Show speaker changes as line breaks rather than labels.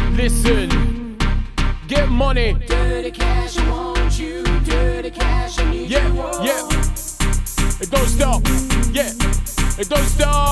Listen, get money.
Dirty cash, I want you. Dirty cash, I need you.
Yeah. It don't stop. Yeah, it don't stop.